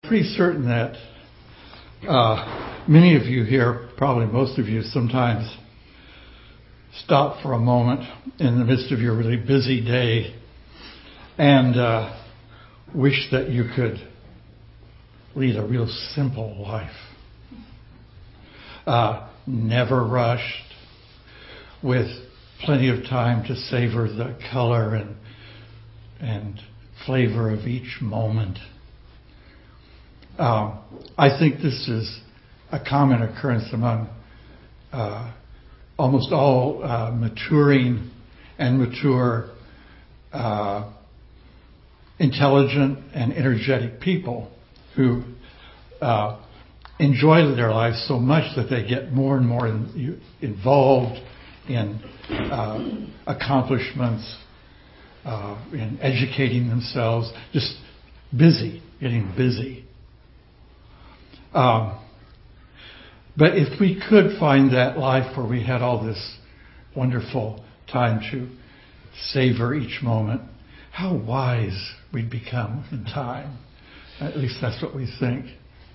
Pretty certain that many of you here, probably most of you, sometimes stop for a moment in the midst of your really busy day and wish that you could lead a real simple life. Never rushed, with plenty of time to savor the color and flavor of each moment. I think this is a common occurrence among almost all maturing and mature, intelligent and energetic people who enjoy their lives so much that they get more and more involved in accomplishments, in educating themselves, just getting busy. But if we could find that life where we had all this wonderful time to savor each moment, how wise we'd become in time. At least that's what we think.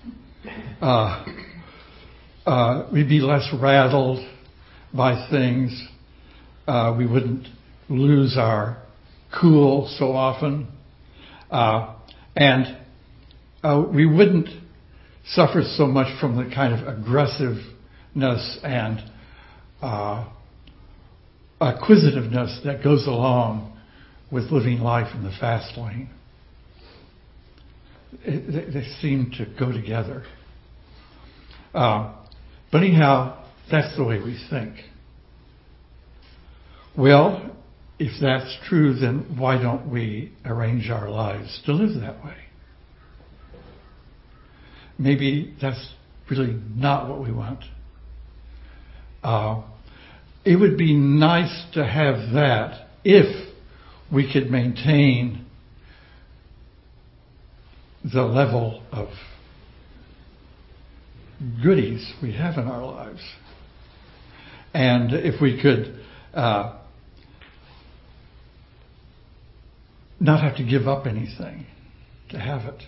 We'd be less rattled by things. We wouldn't lose our cool so often. And we wouldn't suffer so much from the kind of aggressiveness and acquisitiveness that goes along with living life in the fast lane. They seem to go together. But anyhow, that's the way we think. Well, if that's true, then why don't we arrange our lives to live that way? Maybe that's really not what we want. It would be nice to have that if we could maintain the level of goodies we have in our lives. And if we could not have to give up anything to have it.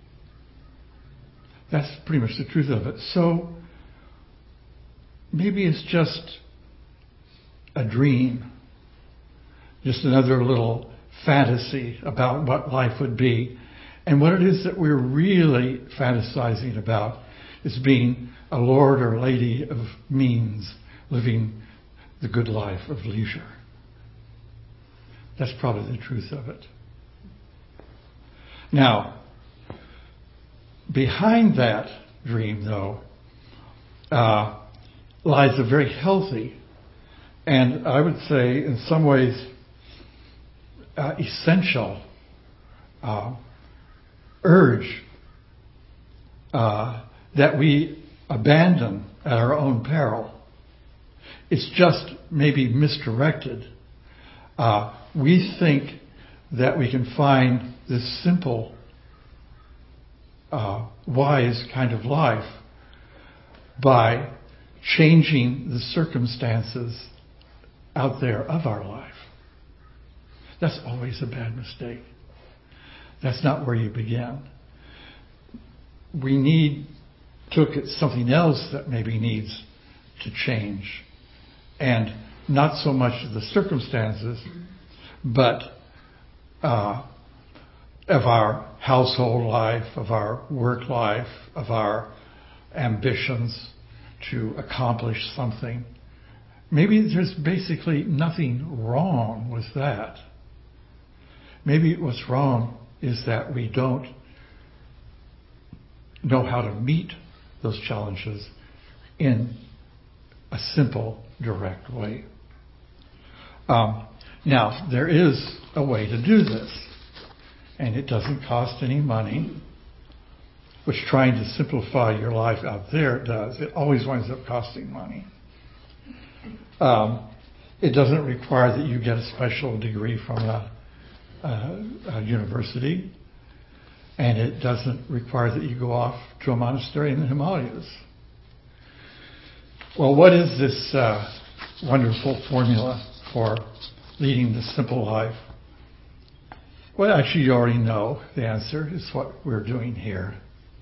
That's pretty much the truth of it. So maybe it's just a dream, just another little fantasy about what life would be. And what it is that we're really fantasizing about is being a lord or lady of means, living the good life of leisure. That's probably the truth of it. Now, behind that dream, though, lies a very healthy and I would say in some ways essential urge that we abandon at our own peril. It's just maybe misdirected. We think that we can find this simple wise kind of life by changing the circumstances out there of our life. That's always a bad mistake. That's not where you begin. We need to look at something else that maybe needs to change. And not so much the circumstances, but of our household life, of our work life, of our ambitions to accomplish something. Maybe there's basically nothing wrong with that. Maybe what's wrong is that we don't know how to meet those challenges in a simple, direct way. Now, there is a way to do this. And it doesn't cost any money, which trying to simplify your life out there does. It always winds up costing money. It doesn't require that you get a special degree from a university. And it doesn't require that you go off to a monastery in the Himalayas. Well, what is this wonderful formula for leading the simple life? Well, actually, you already know the answer. It's what we're doing here.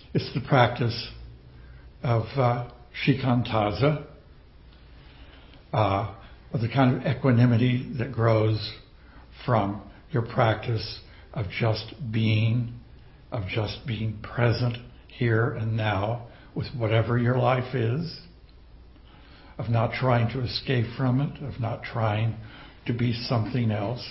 It's the practice of shikantaza, of the kind of equanimity that grows from your practice of just being present here and now with whatever your life is, of not trying to escape from it, of not trying to be something else.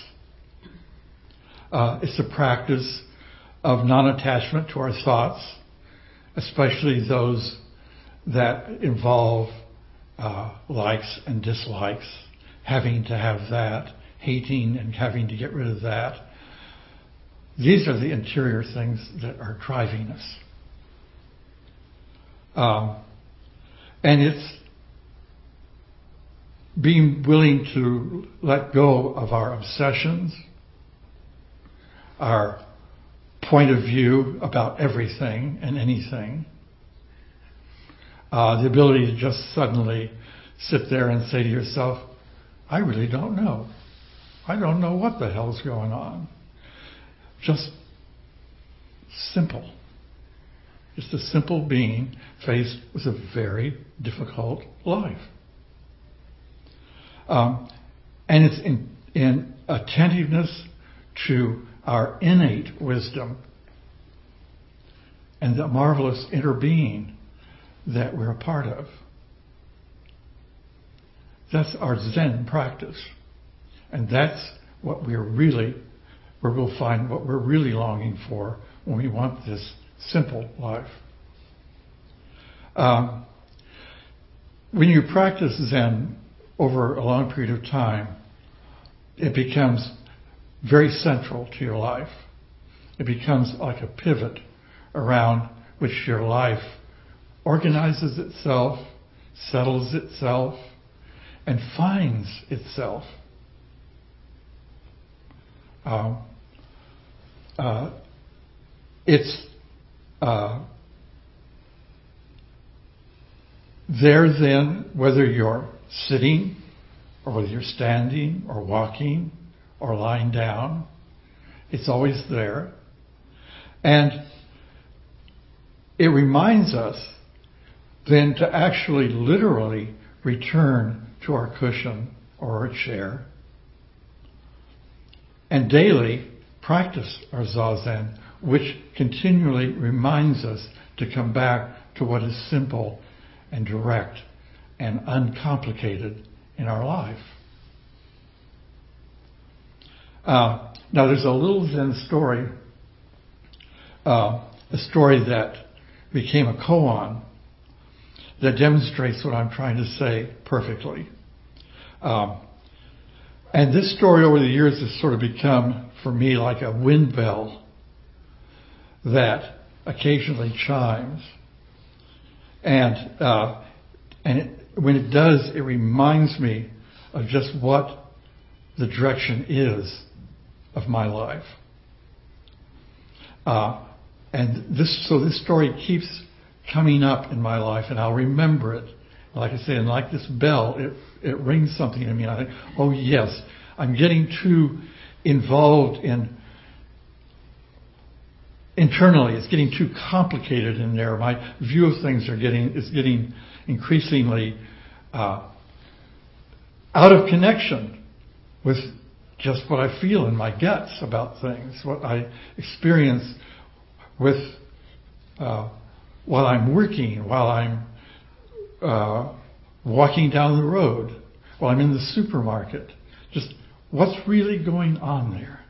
It's a practice of non-attachment to our thoughts, especially those that involve likes and dislikes, having to have that, hating and having to get rid of that. These are the interior things that are driving us. And it's being willing to let go of our obsessions, our point of view about everything and anything. The ability to just suddenly sit there and say to yourself, I really don't know. I don't know what the hell's going on. Just simple. Just a simple being faced with a very difficult life. And it's in attentiveness to our innate wisdom and the marvelous inner being that we're a part of. That's our Zen practice. And that's what where we'll find what we're really longing for when we want this simple life. When you practice Zen over a long period of time, it becomes very central to your life. It becomes like a pivot around which your life organizes itself, settles itself, and finds itself. It's there then, whether you're sitting or whether you're standing or walking or lying down, it's always there. And it reminds us then to actually literally return to our cushion or our chair and daily practice our Zazen, which continually reminds us to come back to what is simple and direct and uncomplicated in our life. Now there's a little Zen story, a story that became a koan that demonstrates what I'm trying to say perfectly. And this story over the years has sort of become, for me, like a wind bell that occasionally chimes. And when it does, it reminds me of just what the direction is of my life. And this story keeps coming up in my life, and I'll remember it. Like I say, and like this bell, it rings something in me. I think, oh yes, I'm getting too involved internally. It's getting too complicated in there. My view of things is getting increasingly out of connection with just what I feel in my guts about things, what I experience with while I'm working, while I'm walking down the road, while I'm in the supermarket. Just what's really going on there?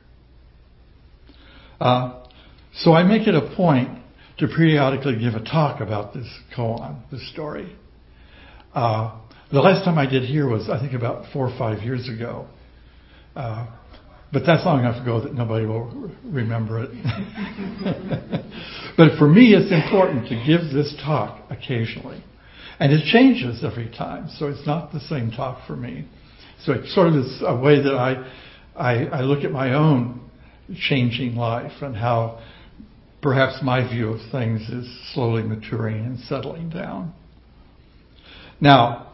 So I make it a point to periodically give a talk about this koan, this story. The last time I did here was, I think, about 4 or 5 years ago. But that's long enough ago that nobody will remember it. But for me, it's important to give this talk occasionally. And it changes every time, so it's not the same talk for me. So it sort of is a way that I look at my own changing life and how perhaps my view of things is slowly maturing and settling down. Now,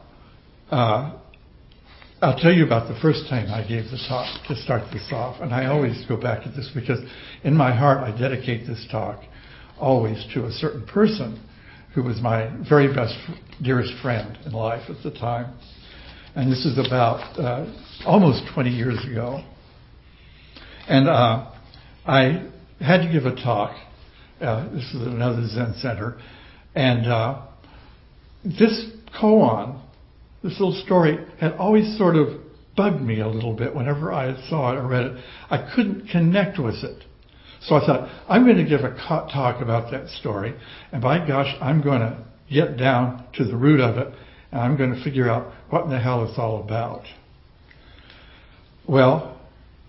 I'll tell you about the first time I gave the talk to start this off. And I always go back to this because in my heart I dedicate this talk always to a certain person who was my very best, dearest friend in life at the time. And this is about almost 20 years ago. And I had to give a talk. This is another Zen center. And this koan, this little story, had always sort of bugged me a little bit whenever I saw it or read it. I couldn't connect with it. So I thought, I'm going to give a talk about that story. And by gosh, I'm going to get down to the root of it. And I'm going to figure out what in the hell it's all about. Well,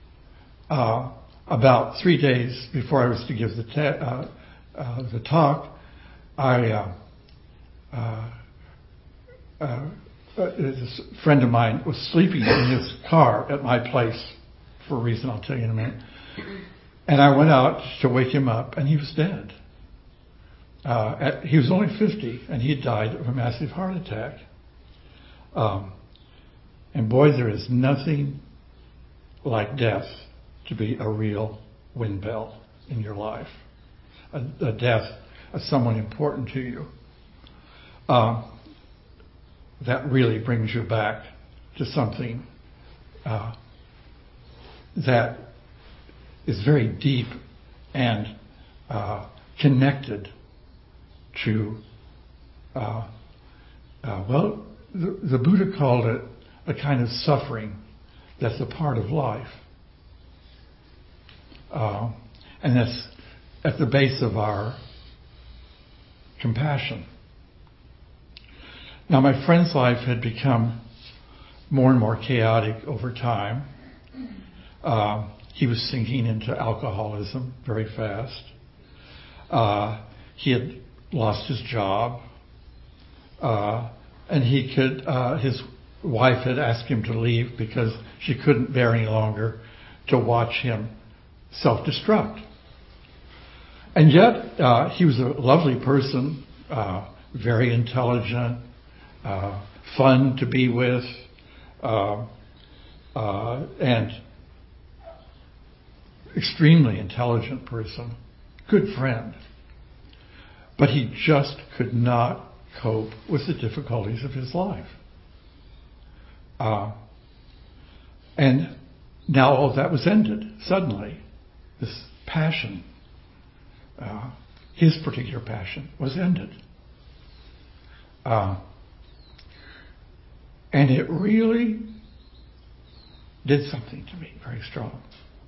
about 3 days before I was to give the talk, this friend of mine was sleeping in his car at my place for a reason I'll tell you in a minute. And I went out to wake him up, and he was dead. He was only 50, and he had died of a massive heart attack. And boy, there is nothing like death to be a real wind bell in your life. A death of someone important to you. That really brings you back to something that is very deep and connected to, the Buddha called it a kind of suffering that's a part of life. And that's at the base of our compassion. Now, my friend's life had become more and more chaotic over time. He was sinking into alcoholism very fast. He had lost his job. And his wife had asked him to leave because she couldn't bear any longer to watch him self-destruct. And yet, he was a lovely person, very intelligent, fun to be with, and extremely intelligent person, good friend. But he just could not cope with the difficulties of his life. And now all that was ended suddenly. This passion, his particular passion, was ended. And it really did something to me very strong.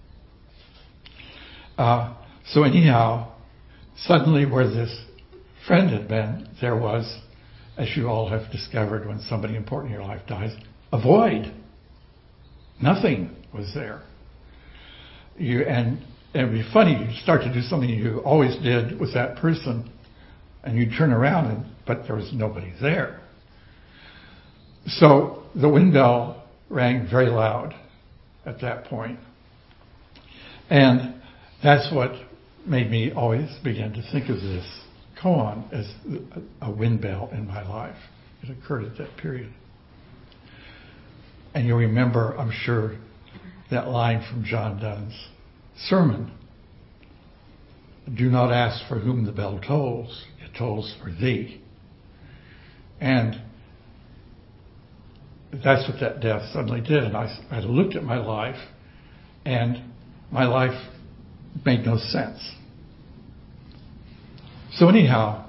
So anyhow, suddenly where this friend had been, there was, as you all have discovered when somebody important in your life dies, a void. Nothing was there. And it'd be funny, you start to do something you always did with that person, and you turn around, but there was nobody there. So the wind bell rang very loud at that point. And that's what made me always begin to think of this koan as a wind bell in my life. It occurred at that period. And you remember, I'm sure, that line from John Donne's sermon. Do not ask for whom the bell tolls. It tolls for thee. And that's what that death suddenly did. And I looked at my life, and my life made no sense. So anyhow,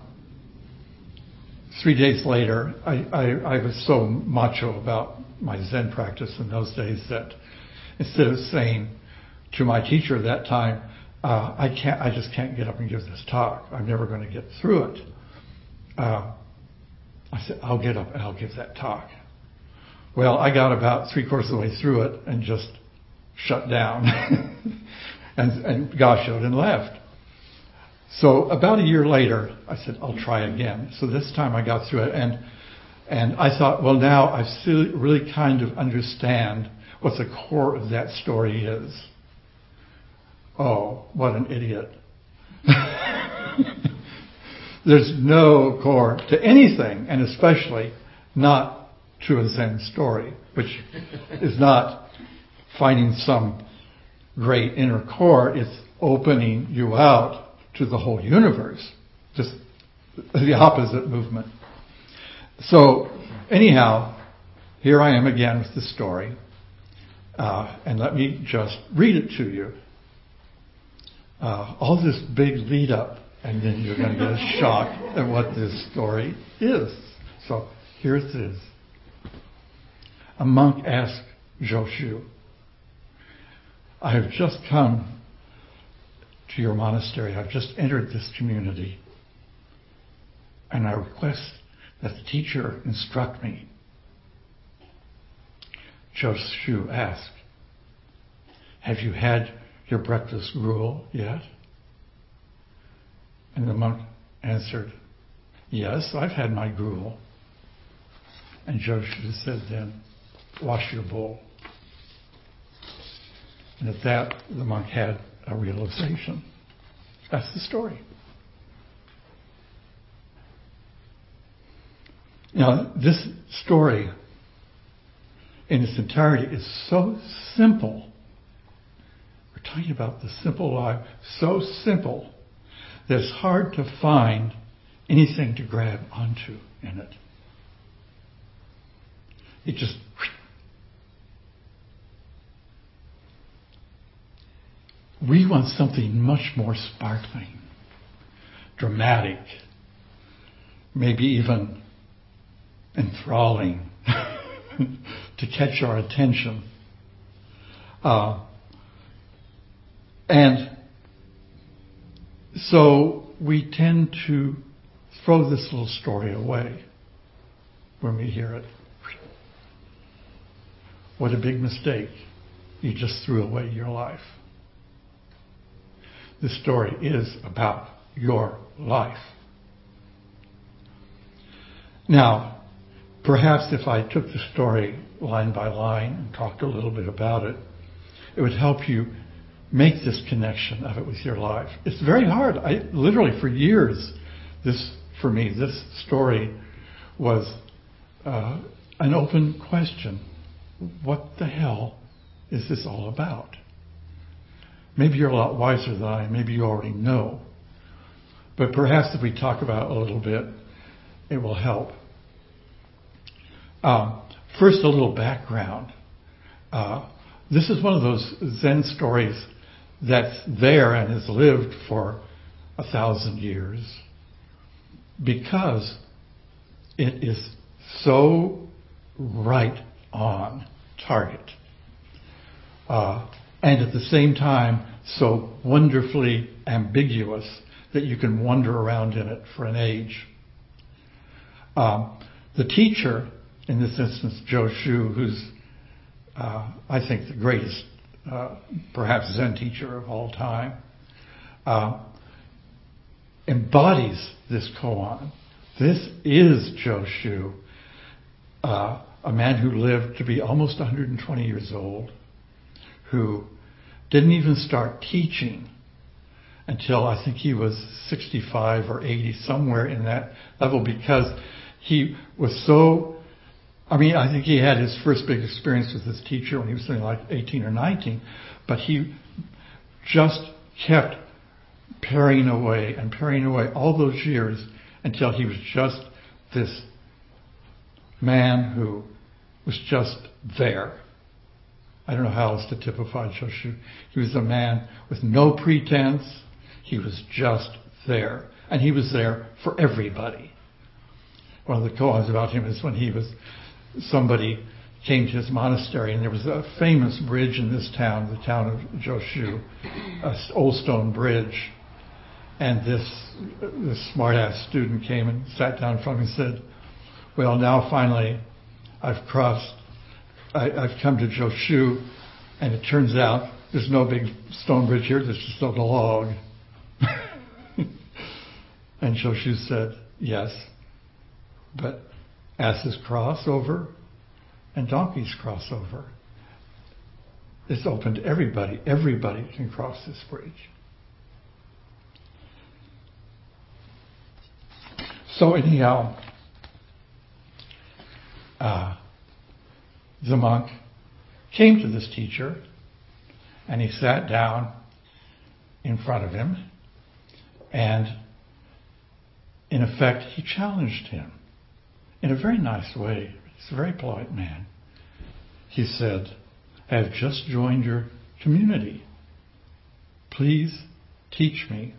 3 days later, I was so macho about my Zen practice in those days that instead of saying to my teacher at that time, I just can't get up and give this talk. I'm never going to get through it. I said, I'll get up and I'll give that talk. Well, I got about 3/4 of the way through it and just shut down and goshoed and left. So about a year later, I said, I'll try again. So this time I got through it, and I thought, well, now I really kind of understand what the core of that story is. Oh, what an idiot. There's no core to anything, and especially not to a Zen story, which is not finding some great inner core. It's opening you out to the whole universe, just the opposite movement. So anyhow, here I am again with the story, and let me just read it to you. All this big lead up, and then you're going to get a shock at what this story is. So here it is. A monk asked Joshu, I have just come to your monastery. I've just entered this community, and I request that the teacher instruct me. Joshu asked, have you had your breakfast gruel yet? And the monk answered, yes, I've had my gruel. And Joshu said then, wash your bowl. And at that, the monk had a realization. That's the story. Now, this story in its entirety is so simple. We're talking about the simple life, so simple that it's hard to find anything to grab onto in it. It just... We want something much more sparkling, dramatic, maybe even enthralling to catch our attention. And so we tend to throw this little story away when we hear it. What a big mistake. You just threw away your life. This story is about your life. Now, perhaps if I took the story line by line and talked a little bit about it, it would help you make this connection of it with your life. It's very hard. Literally for years, this story was an open question. What the hell is this all about? Maybe you're a lot wiser than I am. Maybe you already know. But perhaps if we talk about it a little bit, it will help. First, a little background. This is one of those Zen stories that's there and has lived for 1,000 years because it is so right on target. And at the same time, so wonderfully ambiguous that you can wander around in it for an age. The teacher, in this instance, Joshu, who's, I think, the greatest, perhaps Zen teacher of all time, embodies this koan. This is Joshu, a man who lived to be almost 120 years old, who didn't even start teaching until I think he was 65 or 80, somewhere in that level, because he was so... I think he had his first big experience with his teacher when he was something like 18 or 19, but he just kept paring away all those years until he was just this man who was just there. I don't know how else to typify Joshu. He was a man with no pretense. He was just there. And he was there for everybody. One of the koans about him is when somebody came to his monastery, and there was a famous bridge in this town, the town of Joshu, an old stone bridge. And this smart-ass student came and sat down in front of me and said, well, now finally I've come to Joshu, and it turns out there's no big stone bridge here, there's just a log. And Joshu said, yes, but asses cross over and donkeys cross over. It's open to everybody. Everybody can cross this bridge. So anyhow, the monk came to this teacher, and he sat down in front of him, And in effect, he challenged him in a very nice way. He's a very polite man. He said, I have just joined your community. Please teach me.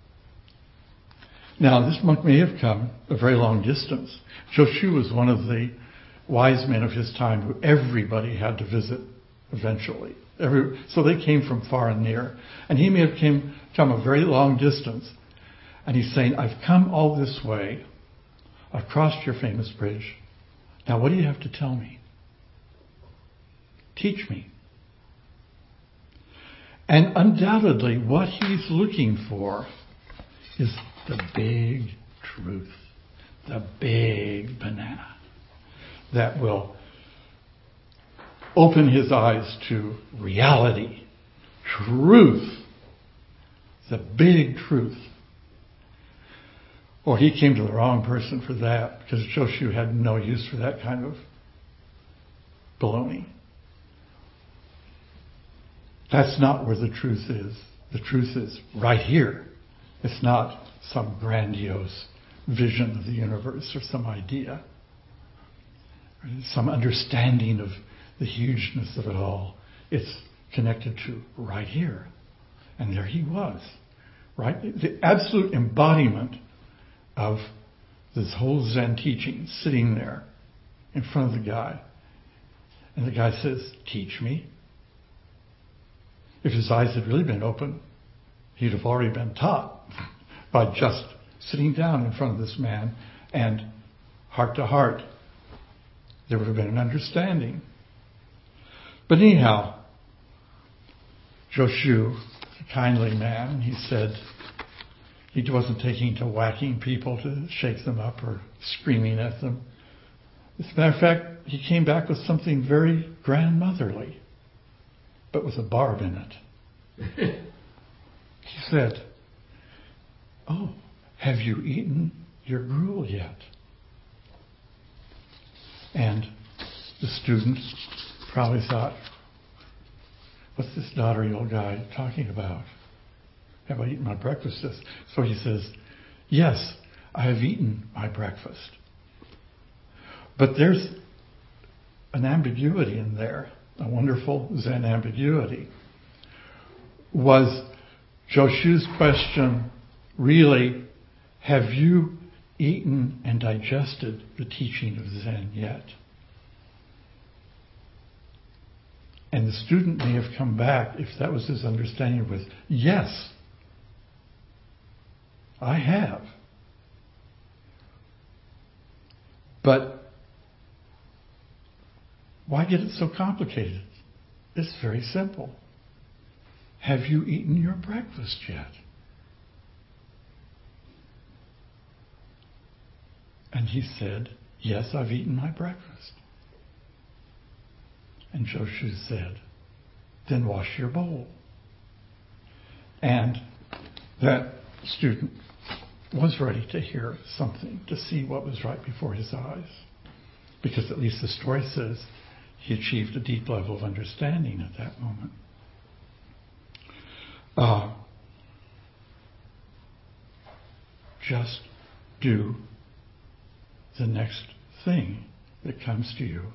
Now, this monk may have come a very long distance. Joshu was one of the wise men of his time who everybody had to visit eventually. So they came from far and near. And he may have come a very long distance. And he's saying, I've come all this way. I've crossed your famous bridge. Now, what do you have to tell me? Teach me. And undoubtedly, what he's looking for is the big truth, the big banana that will open his eyes to reality, truth, the big truth. Or he came to the wrong person for that, because Joshu had no use for that kind of baloney. That's not where the truth is. The truth is right here. It's not some grandiose vision of the universe or some idea, or some understanding of the hugeness of it all. It's connected to right here. And there he was, right? The absolute embodiment of this whole Zen teaching, sitting there in front of the guy. And the guy says, teach me. If his eyes had really been open, he'd have already been taught by just sitting down in front of this man, and heart to heart, there would have been an understanding. But anyhow, Joshu, a kindly man, he said he wasn't taking to whacking people to shake them up or screaming at them. As a matter of fact, he came back with something very grandmotherly, but with a barb in it. He said, oh, have you eaten your gruel yet? And the student probably thought, what's this dottery old guy talking about? Have I eaten my breakfast? So he says, yes, I have eaten my breakfast. But there's an ambiguity in there, a wonderful Zen ambiguity. Was Joshu's question really, have you eaten and digested the teaching of Zen yet? And the student may have come back, if that was his understanding, with, yes, I have. But why get it so complicated? It's very simple. Have you eaten your breakfast yet? And he said, yes, I've eaten my breakfast. And Joshu said, then wash your bowl. And that student was ready to hear something, to see what was right before his eyes. Because at least the story says he achieved a deep level of understanding at that moment. Just do the next thing that comes to you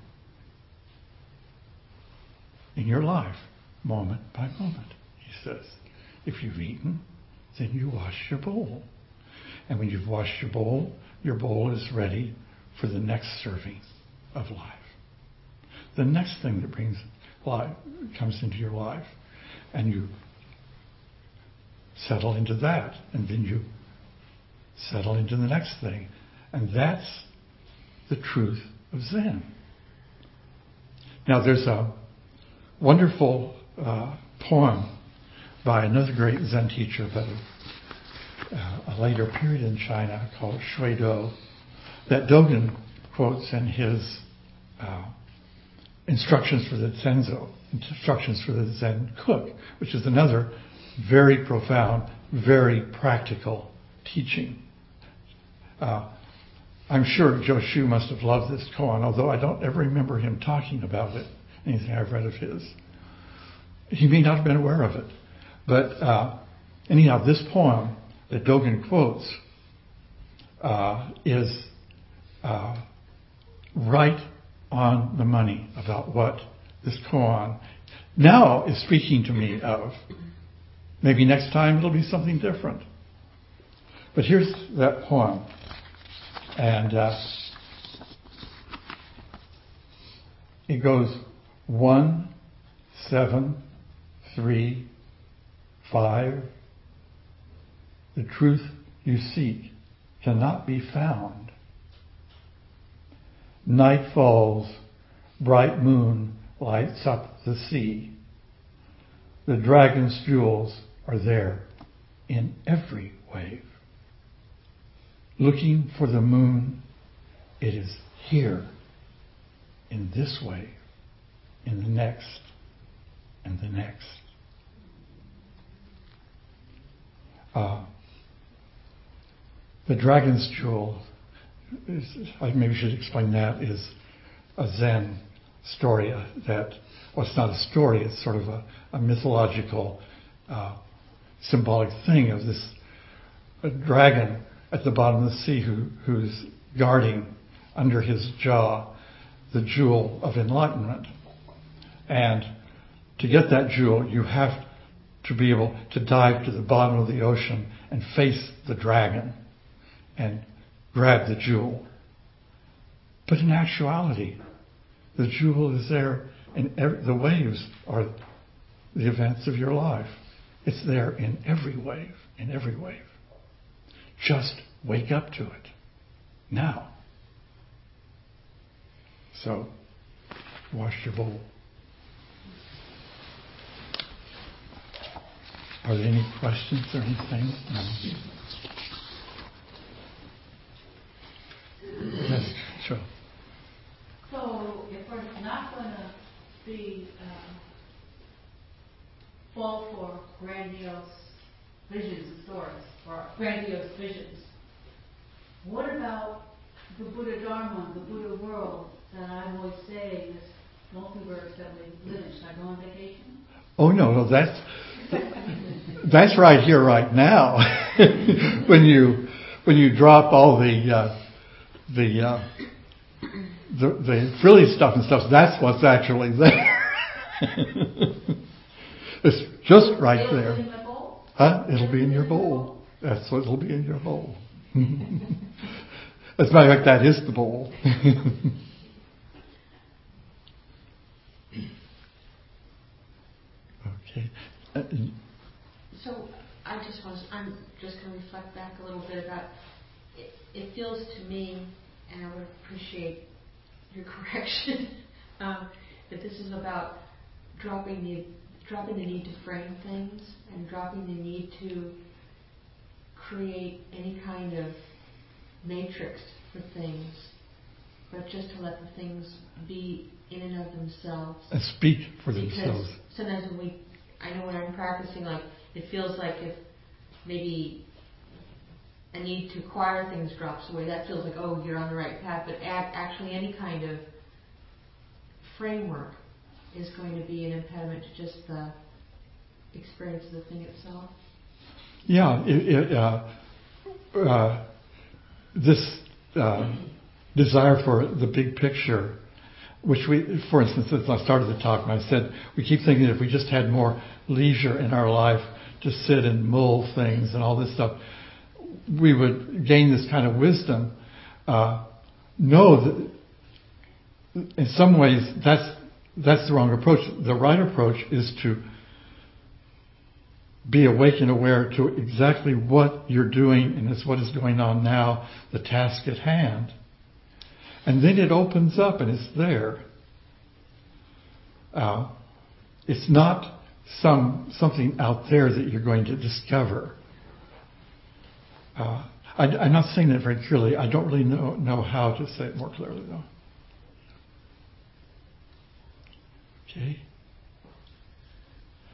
in your life, moment by moment, he says. If you've eaten, then you wash your bowl. And when you've washed your bowl is ready for the next serving of life. The next thing that brings life comes into your life. And you settle into that. And then you settle into the next thing. And that's the truth of Zen. Now there's a wonderful poem by another great Zen teacher, but a later period in China, called Shui Do, that Dogen quotes in his instructions for the Zenzo, instructions for the Zen cook, which is another very profound, very practical teaching. I'm sure Joshu must have loved this koan, although I don't ever remember him talking about it, anything I've read of his. He may not have been aware of it. But anyhow, this poem that Dogen quotes is right on the money about what this koan now is speaking to me of. Maybe next time it'll be something different. But here's that poem. And it goes 1, 7, 3, 5. The truth you seek cannot be found. Night falls, bright moon lights up the sea. The dragon's jewels are there in every wave. Looking for the moon, it is here, in this wave, in the next, and the next. The dragon's jewel, I maybe should explain that, is a Zen story that, well, it's not a story, it's sort of a mythological, symbolic thing of this dragon at the bottom of the sea who's guarding under his jaw the jewel of enlightenment. And to get that jewel, you have to be able to dive to the bottom of the ocean and face the dragon and grab the jewel. But in actuality, the jewel is there, and the waves are the events of your life. It's there in every wave, in every wave. Just wake up to it now. So, wash your bowl. Are there any questions or anything? No. Yes, sure. So, if we're not going to be fall for grandiose visions and stories, or grandiose visions, what about the Buddha Dharma, the Buddha world that I'm always saying, this multiverse that we live in? Should I go on vacation? Oh no, that's right here, right now. when you drop all the frilly stuff and stuff, that's what's actually there. It's just right there. It'll be in my bowl? Huh? It'll be in your bowl. That's what it'll be in your bowl. As a matter of fact, that is the bowl. Okay. So I'm just going to reflect back a little bit about it. It feels to me, and I would appreciate your correction, that this is about dropping the need to frame things and dropping the need to create any kind of matrix for things, but just to let the things be in and of themselves. And speak for because themselves. Sometimes I know when I'm practicing, like, it feels like if maybe a need to acquire things drops away, that feels like, oh, you're on the right path. But actually any kind of framework is going to be an impediment to just the experience of the thing itself. Yeah, this desire for the big picture, which we, for instance, as I started the talk, and I said, we keep thinking that if we just had more leisure in our life to sit and mull things and all this stuff, we would gain this kind of wisdom. No, that in some ways that's the wrong approach. The right approach is to be awake and aware to exactly what you're doing, and it's what is going on now, the task at hand. And then it opens up and it's there. It's not something out there that you're going to discover. I'm not saying that very clearly. I don't really know how to say it more clearly, though. Okay.